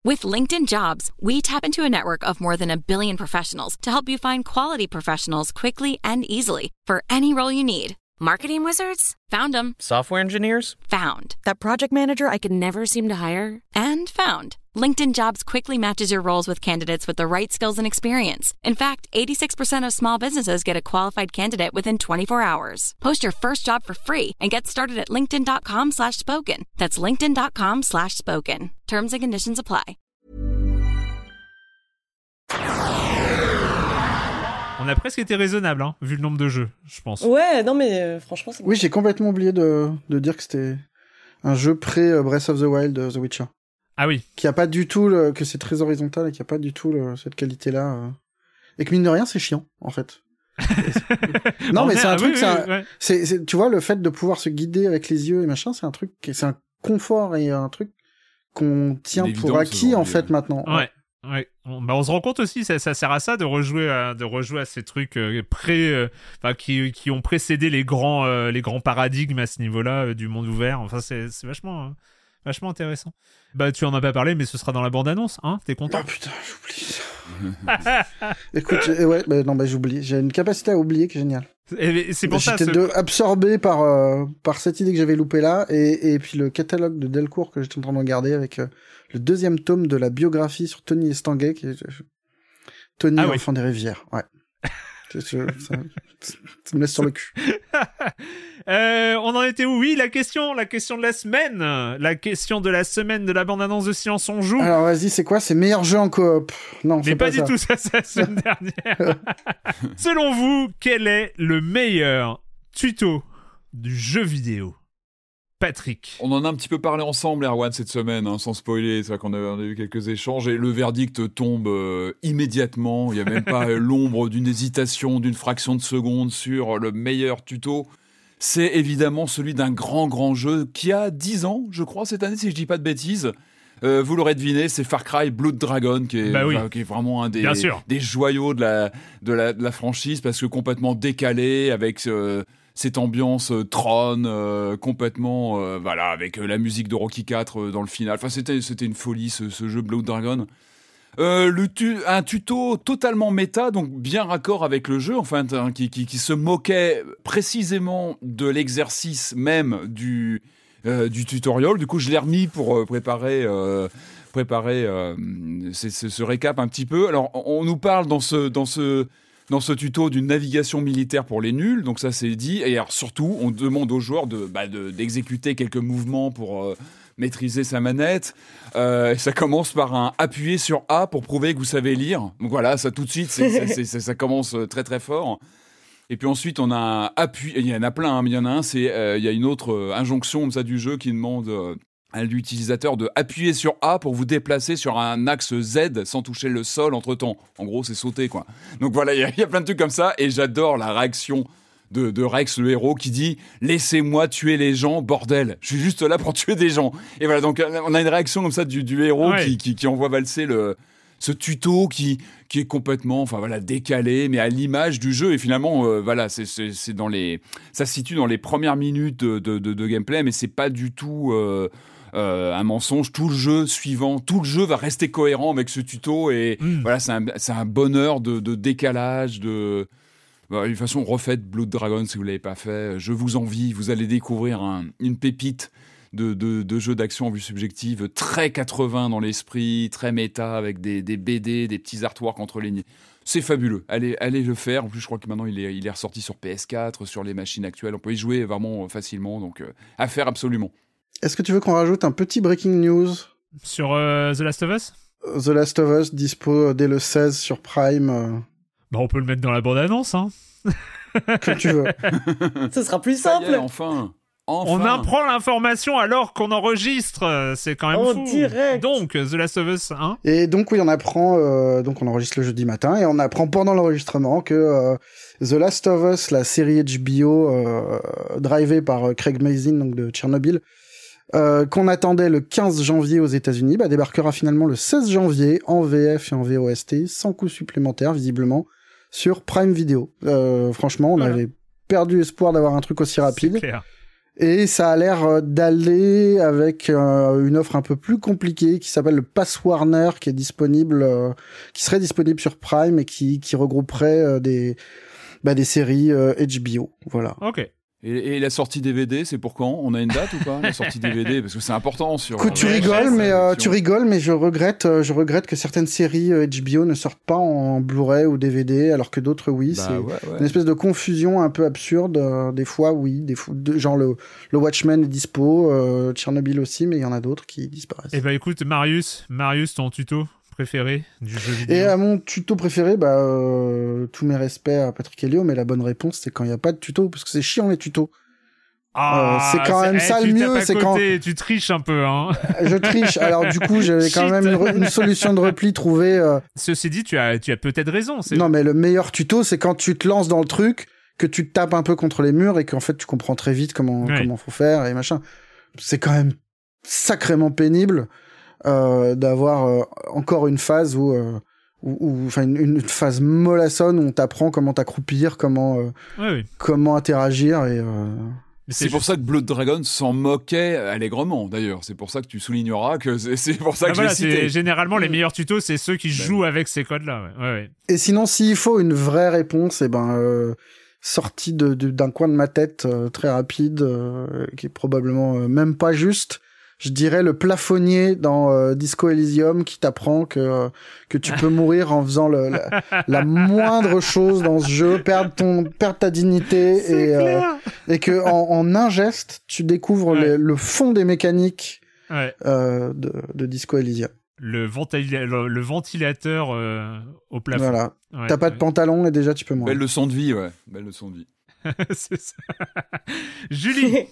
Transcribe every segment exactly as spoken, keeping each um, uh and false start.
With LinkedIn Jobs, we tap into a network of more than a billion professionals to help you find quality professionals quickly and easily for any role you need. Marketing wizards? Found them. Software engineers? Found. That project manager I could never seem to hire? And found. LinkedIn Jobs quickly matches your roles with candidates with the right skills and experience. In fact, eighty-six percent of small businesses get a qualified candidate within twenty-four hours. Post your first job for free and get started at linkedin.com slash spoken. That's linkedin.com slash spoken. Terms and conditions apply. On a presque été raisonnable, hein, vu le nombre de jeux, je pense. Ouais, non mais euh, franchement, c'est... Oui, j'ai complètement oublié de, de dire que c'était un jeu pré-Breath of the Wild, The Witcher. Ah oui. Qui a pas du tout, le, que c'est très horizontal et qui a pas du tout le, cette qualité-là. Euh... Et que mine de rien, c'est chiant, en fait. non, mais c'est un ah, truc, oui, c'est, oui, un, ouais. c'est, c'est, tu vois, le fait de pouvoir se guider avec les yeux et machin, c'est un truc, c'est un confort et un truc qu'on tient pour acquis, en fait, maintenant. Ouais. Ouais, on, bah on se rend compte aussi, ça, ça sert à ça de rejouer à, de rejouer à ces trucs euh, pré, euh, enfin qui, qui ont précédé les grands, euh, les grands paradigmes à ce niveau-là euh, du monde ouvert. Enfin, c'est, c'est vachement, euh, vachement intéressant. Bah, tu en as pas parlé, mais ce sera dans la bande-annonce, hein ? T'es content ? Oh putain, j'oublie. Écoute, j'ai, ouais, bah, non, bah j'oublie. J'ai une capacité à oublier qui est géniale. Et, c'est pour j'étais ça. J'étais ce... absorbé par euh, par cette idée que j'avais loupée là, et et puis le catalogue de Delcourt que j'étais en train de regarder avec euh, le deuxième tome de la biographie sur Tony Estanguet, qui est euh, Tony, ah, enfant oui. des rivières. Ouais. ça, ça, ça me laisse sur le cul. euh, on en était où ? Oui, la question, la question de la semaine, la question de la semaine de la bande-annonce de Silence on joue. Alors vas-y, c'est quoi ? C'est meilleur jeu en coop. Non, mais c'est pas, pas du ça. tout ça, c'est la semaine dernière. Selon vous, quel est le meilleur tuto du jeu vidéo ? Patrick. On en a un petit peu parlé ensemble, Erwan, cette semaine, hein, sans spoiler. C'est vrai qu'on a, on a eu quelques échanges et le verdict tombe euh, immédiatement. Il n'y a même pas l'ombre d'une hésitation, d'une fraction de seconde sur le meilleur tuto. C'est évidemment celui d'un grand, grand jeu qui a dix ans, je crois, cette année, si je dis pas de bêtises. Euh, vous l'aurez deviné, c'est Far Cry Blood Dragon, qui est, bah oui. enfin, qui est vraiment un des, des joyaux de la, de, la, de la franchise, parce que complètement décalé, avec... Euh, cette ambiance euh, Tron, euh, complètement, euh, voilà, avec euh, la musique de Rocky quatre euh, dans le final. Enfin, c'était, c'était une folie, ce, ce jeu Blood Dragon. Euh, le tu- un tuto totalement méta, donc bien raccord avec le jeu, enfin, hein, qui, qui, qui se moquait précisément de l'exercice même du, euh, du tutoriel. Du coup, je l'ai remis pour euh, préparer... Euh, préparer euh, c'est, c'est, ce récap un petit peu. Alors, on, on nous parle dans ce... Dans ce Dans ce tuto d'une navigation militaire pour les nuls, donc ça c'est dit. Et alors surtout, on demande aux joueurs de, bah, de, d'exécuter quelques mouvements pour euh, maîtriser sa manette. Euh, ça commence par un appuyer sur A pour prouver que vous savez lire. Donc voilà, ça tout de suite, c'est, c'est, c'est, c'est, ça commence très très fort. Et puis ensuite, on a un appui. Il y en a plein, hein, mais il y en a un, c'est euh, il y a une autre euh, injonction comme ça du jeu qui demande. Euh, à l'utilisateur de appuyer sur A pour vous déplacer sur un axe Z sans toucher le sol entre-temps. En gros, c'est sauter, quoi. Donc voilà, il y, y a plein de trucs comme ça, et j'adore la réaction de, de Rex, le héros, qui dit « Laissez-moi tuer les gens, bordel, je suis juste là pour tuer des gens ». Et voilà, donc on a une réaction comme ça du, du héros ouais. qui, qui, qui envoie valser le... ce tuto qui, qui est complètement enfin, voilà, décalé, mais à l'image du jeu. Et finalement, euh, voilà, c'est, c'est, c'est dans les... ça se situe dans les premières minutes de, de, de, de gameplay, mais c'est pas du tout... Euh, Euh, un mensonge. Tout le jeu suivant, tout le jeu va rester cohérent avec ce tuto, et mmh. voilà, c'est un, c'est un bonheur de, de décalage, de... Bah, de toute façon, refaites Blood Dragon si vous ne l'avez pas fait, je vous envie, vous allez découvrir un, une pépite de, de, de jeu d'action en vue subjective, très quatre-vingts dans l'esprit, très méta, avec des, des B D, des petits artworks entre les... C'est fabuleux, allez, allez le faire. En plus, je crois que maintenant, il est, il est ressorti sur P S quatre, sur les machines actuelles, on peut y jouer vraiment facilement, donc euh, à faire absolument. Est-ce que tu veux qu'on rajoute un petit breaking news sur euh, The Last of Us ? The Last of Us, dispo dès le seize sur Prime. Euh... Bah, on peut le mettre dans la bande-annonce, hein. Comme tu veux. Ce sera plus simple. Yeah, enfin. Enfin. On apprend l'information alors qu'on enregistre, c'est quand même en fou. Direct. Donc, The Last of Us un. Et donc, oui, on apprend, euh, donc on enregistre le jeudi matin, et on apprend pendant l'enregistrement que euh, The Last of Us, la série H B O, euh, drivée par euh, Craig Mazin, donc de Tchernobyl, Euh, qu'on attendait le quinze janvier aux États-Unis, bah, débarquera finalement le seize janvier en V F et en V O S T, sans coût supplémentaire, visiblement, sur Prime Video. Euh, franchement, on voilà. avait perdu espoir d'avoir un truc aussi rapide. C'est clair. Et ça a l'air d'aller avec euh, une offre un peu plus compliquée qui s'appelle le Pass Warner, qui est disponible, euh, qui serait disponible sur Prime et qui, qui regrouperait euh, des, bah, des séries euh, H B O. Voilà. Ok. Et, et la sortie D V D, c'est pour quand ? On a une date ou pas ? La sortie D V D, parce que c'est important sur. Écoute, tu euh, rigoles, mais euh, sur- tu rigoles, mais je regrette, euh, je regrette que certaines séries euh, H B O ne sortent pas en Blu-ray ou D V D, alors que d'autres oui. Bah, c'est ouais, ouais. une espèce de confusion un peu absurde. euh, des fois, oui, des fois, de- genre le, le Watchmen est dispo, euh, Tchernobyl aussi, mais il y en a d'autres qui disparaissent. Eh ben écoute, Marius, Marius, ton tuto préféré du jeu vidéo. Et à mon tuto préféré, bah, euh, tous mes respects à Patrick Helio, mais la bonne réponse, c'est quand il n'y a pas de tuto, parce que c'est chiant les tutos. Ah, euh, c'est quand même eh, ça le tu mieux, tapes à c'est côté, tu triches un peu, hein. Je triche. Alors du coup, j'avais quand Shit. même une, re- une solution de repli trouvée. euh, Ceci dit, tu as, tu as peut-être raison. C'est... Non, mais le meilleur tuto, c'est quand tu te lances dans le truc, que tu te tapes un peu contre les murs et qu'en fait, tu comprends très vite comment Ouais. comment faut faire et machin. C'est quand même sacrément pénible euh, d'avoir euh, encore une phase où, euh, où, enfin, une, une phase mollassonne où on t'apprend comment t'accroupir, comment euh, Ouais, oui. comment interagir et. Euh... Mais C'est pour juste- ça que Blood Dragon s'en moquait allègrement, d'ailleurs. C'est pour ça que tu souligneras que c'est, c'est pour ça Ah, que voilà, je l'ai cité. c'est généralement les meilleurs tutos, c'est ceux qui Ben jouent avec ces codes-là. Ouais, ouais, ouais. Et sinon, s'il faut une vraie réponse, et ben euh, sortie de, de- d'un coin de ma tête euh, très rapide, euh, qui est probablement euh, même pas juste. Je dirais le plafonnier dans euh, Disco Elysium qui t'apprend que euh, que tu peux mourir en faisant le, la, la moindre chose dans ce jeu, perdre ton perdre ta dignité et euh, et que en, en un geste tu découvres Ouais. le, le fond des mécaniques Ouais. euh, de, de Disco Elysium. Le, ventila- le, le ventilateur euh, au plafond. Voilà. Ouais, T'as pas de ouais. pantalon et déjà tu peux mourir. Belle leçon de vie, ouais. Belle leçon de vie. C'est ça. Julie.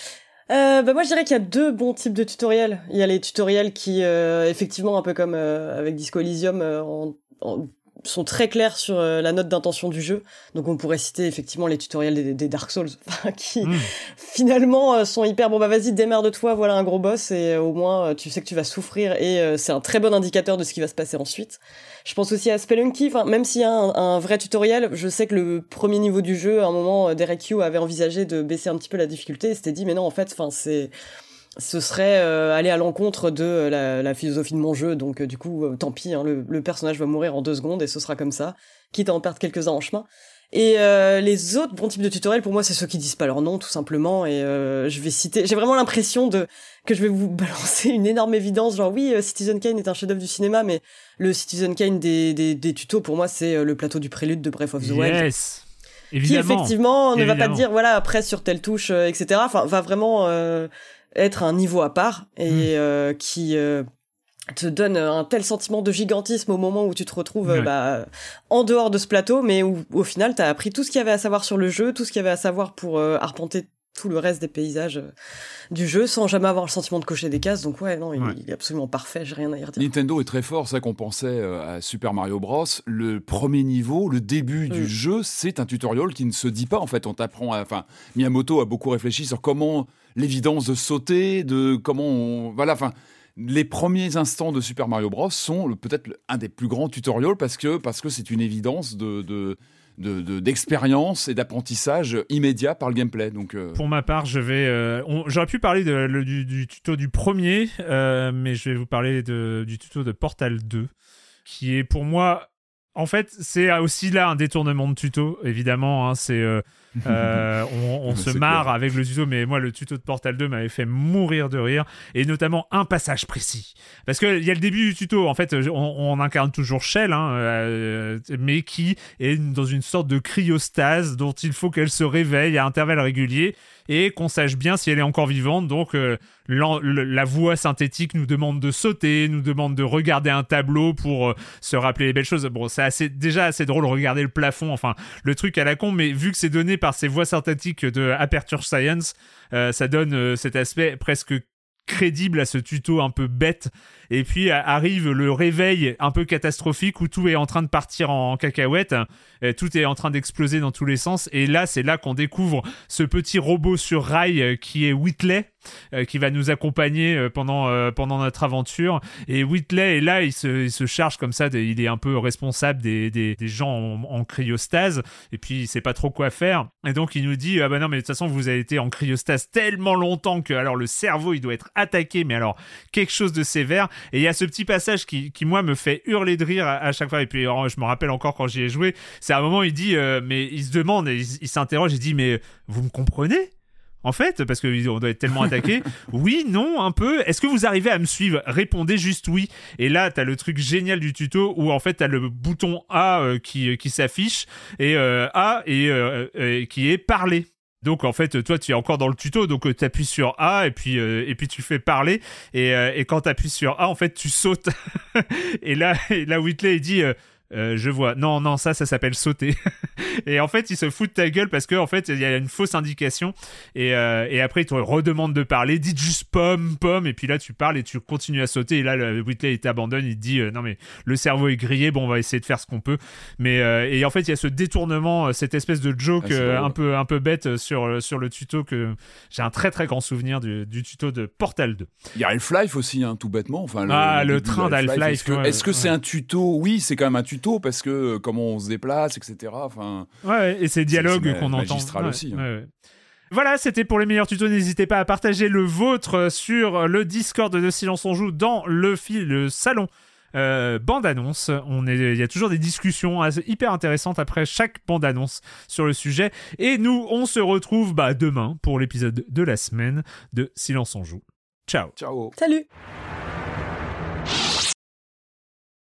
Euh, bah moi je dirais qu'il y a deux bons types de tutoriels. Il y a les tutoriels qui, euh, effectivement, un peu comme euh, avec Disco Elysium, euh, en, en- sont très clairs sur euh, la note d'intention du jeu. Donc on pourrait citer effectivement les tutoriels des, des Dark Souls, qui Mm. finalement euh, sont hyper bon. Bah vas-y, démerde-toi, voilà un gros boss et euh, au moins euh, tu sais que tu vas souffrir et euh, c'est un très bon indicateur de ce qui va se passer ensuite. Je pense aussi à Spelunky, enfin, même s'il y a un, un vrai tutoriel, je sais que le premier niveau du jeu, à un moment, euh, Derek Yu avait envisagé de baisser un petit peu la difficulté et s'était dit, mais non, en fait, enfin, c'est, ce serait euh, aller à l'encontre de euh, la, la philosophie de mon jeu, donc euh, du coup, euh, tant pis, hein, le, le personnage va mourir en deux secondes et ce sera comme ça, quitte à en perdre quelques-uns en chemin. Et euh, les autres bons types de tutoriels, pour moi, c'est ceux qui disent pas leur nom, tout simplement. Et euh, je vais citer. J'ai vraiment l'impression de que je vais vous balancer une énorme évidence, genre oui, euh, Citizen Kane est un chef-d'œuvre du cinéma, mais le Citizen Kane des des, des tutos, pour moi, c'est euh, le plateau du prélude de Breath of the Wild, Yes. qui Évidemment. effectivement ne va pas Évidemment. te dire voilà presse sur telle touche, euh, et cetera. Enfin, va vraiment euh, être un niveau à part et Mm. euh, qui euh, te donne un tel sentiment de gigantisme au moment où tu te retrouves Ouais. euh, bah, en dehors de ce plateau, mais où au final t'as appris tout ce qu'il y avait à savoir sur le jeu, tout ce qu'il y avait à savoir pour euh, arpenter tout le reste des paysages euh, du jeu sans jamais avoir le sentiment de cocher des cases. Donc ouais, non, il, Ouais. il est absolument parfait, j'ai rien à y redire. Nintendo est très fort, ça qu'on pensait euh, à Super Mario Bros. Le premier niveau, le début du Mm. jeu, c'est un tutoriel qui ne se dit pas. En fait, on t'apprend. à- Enfin, Miyamoto a beaucoup réfléchi sur comment l'évidence de sauter, de comment on. Voilà, enfin. Les premiers instants de Super Mario Bros sont le- peut-être le- un des plus grands tutoriels parce que parce que c'est une évidence de, de, de- de- d'expérience et d'apprentissage immédiat par le gameplay. Donc euh, Pour ma part, je vais. euh, on- j'aurais pu parler de, le- du, du tuto du premier, euh, mais je vais vous parler de, du tuto de Portal deux, qui est pour moi. En fait, c'est aussi là un détournement de tuto, évidemment. Hein, c'est, euh, euh, on on se C'est marre clair. avec le tuto, mais moi, le tuto de Portal deux m'avait fait mourir de rire, et notamment un passage précis. Parce qu'il y a le début du tuto, en fait, on, on incarne toujours Shell, hein, euh, mais qui est dans une sorte de cryostase dont il faut qu'elle se réveille à intervalles réguliers, et qu'on sache bien si elle est encore vivante. Donc euh, l'en- le- la voix synthétique nous demande de sauter, nous demande de regarder un tableau pour euh, se rappeler les belles choses. Bon, c'est assez, déjà assez drôle de regarder le plafond, enfin le truc à la con, mais vu que c'est donné par ces voix synthétiques de Aperture Science, euh, ça donne euh, cet aspect presque crédible à ce tuto un peu bête. Et puis a- arrive le réveil un peu catastrophique où tout est en train de partir en cacahuète, euh, tout est en train d'exploser dans tous les sens, et là c'est là qu'on découvre ce petit robot sur rail euh, qui est Whitley, euh, qui va nous accompagner euh, pendant euh, pendant notre aventure. Et Whitley est là, il se il se charge comme ça, de, il est un peu responsable des des, des gens en, en cryostase. Et puis il sait pas trop quoi faire. Et donc il nous dit ah bah non mais de toute façon vous avez été en cryostase tellement longtemps que alors le cerveau il doit être attaqué, mais alors quelque chose de sévère. Et il y a ce petit passage qui qui moi me fait hurler de rire à, à chaque fois. Et puis alors, je me rappelle encore quand j'y ai joué, c'est à un moment il dit euh, mais il se demande, il, il s'interroge, il dit mais vous me comprenez en fait, parce qu'on doit être tellement attaqué. Oui, non, un peu. Est-ce que vous arrivez à me suivre ? Répondez juste oui. Et là, t'as le truc génial du tuto où en fait t'as le bouton A euh, qui qui s'affiche et euh, A et euh, euh, qui est parler. Donc en fait toi tu es encore dans le tuto, donc euh, tu appuies sur A et puis euh, et puis tu fais parler et euh, et quand tu appuies sur A en fait tu sautes. et là et là Whitley il dit euh, Euh, je vois. Non, non, ça, ça s'appelle sauter. Et en fait, il se fout de ta gueule parce que en fait, il y a une fausse indication. Et, euh, et après, il te redemande de parler. Dites juste pomme, pomme. Et puis là, tu parles et tu continues à sauter. Et là, le Whitley, il t'abandonne. Il te dit euh, non, mais le cerveau est grillé. Bon, on va essayer de faire ce qu'on peut. Mais euh, et en fait, il y a ce détournement, cette espèce de joke ah, euh, un peu un peu bête sur sur le tuto que j'ai un très très grand souvenir du, du tuto de Portal deux. Il y a Half-Life aussi, hein, tout bêtement. Enfin, le, ah, le, le train d'Half-Life. Est-ce que ouais, est-ce que ouais. c'est un tuto ? Oui, c'est quand même un tuto. Parce que euh, comment on se déplace, et cetera. Enfin, ouais, et ces dialogues c'est, c'est qu'on entend. magistral ouais, aussi. Hein. Ouais, ouais. Voilà, c'était pour les meilleurs tutos. N'hésitez pas à partager le vôtre sur le Discord de Silence on Joue dans le fil, le salon euh, bande-annonce. On est, il y a toujours des discussions assez, hyper intéressantes après chaque bande-annonce sur le sujet. Et nous, on se retrouve bah, demain pour l'épisode de la semaine de Silence on Joue. Ciao. Ciao. Salut.